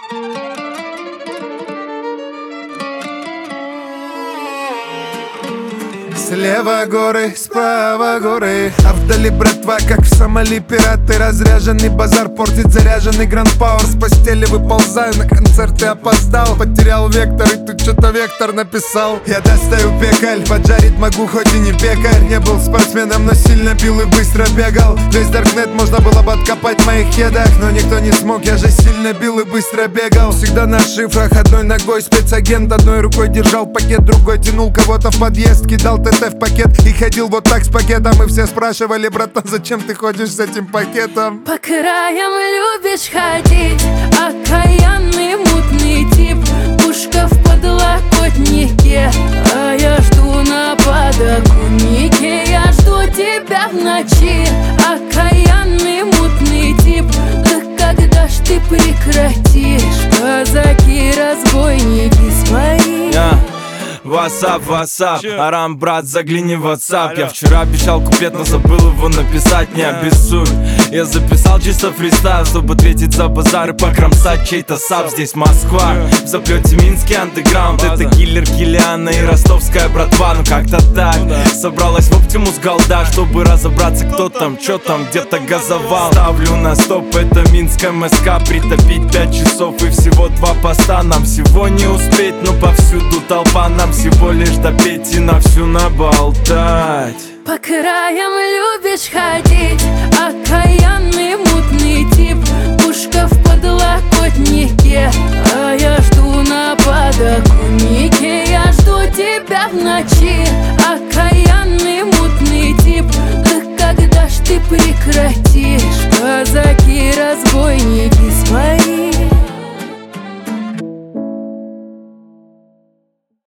Слева горы, справа горы, а вдали братва, как в Сомали пираты. Разряженный базар портит заряженный гранд-пауэр. С постели выползаю, на концерты опоздал. Потерял вектор, и тут что-то вектор написал. Я достаю пекаль, поджарить могу, хоть и не пекарь. Не был спортсменом, но сильно бил и быстро бегал. Весь даркнет можно было бы откопать в моих хедах, но никто не смог, я же сильно бил и быстро бегал. Всегда на шифрах, одной ногой спецагент. Одной рукой держал пакет, другой тянул кого-то в подъезд. Кидал ТТ в пакет и ходил вот так с пакетом. И все спрашивали: братан, зачем ты ходишь с этим пакетом? По краям любишь ходить, окаянный мутный тип. Пушка в подлокотнике, а я жду на подоконнике. Я жду тебя в ночи, окаянный мутный тип. Да когда ж ты прекратишь, казаки, разбойники свои? Васап, Арам, брат, загляни в WhatsApp. Я вчера обещал куплет, но забыл его написать, не обессудь. Я записал чисто фристайл, чтобы ответить за базар и покромсать чей-то сап. Здесь Москва, в заплете Минский андеграунд. Это киллер Киллиана и ростовская братва. Ну как-то так, собралась в Оптимус голда, чтобы разобраться, кто там, чё там, где-то газовал. Ставлю на стоп, это Минская МСК. Притопить 5 часов и всего 2 поста. Нам всего не успеть, но повсюду толпа. Нам всего лишь допеть и на всю наболтать. По краям любишь ходить, окаянный мутный тип. Пушка в подлокотнике, а я жду на подоконнике. Я жду тебя в ночи, окаянный мутный тип. Да когда ж ты прекратишь, казаки, разбойники свои?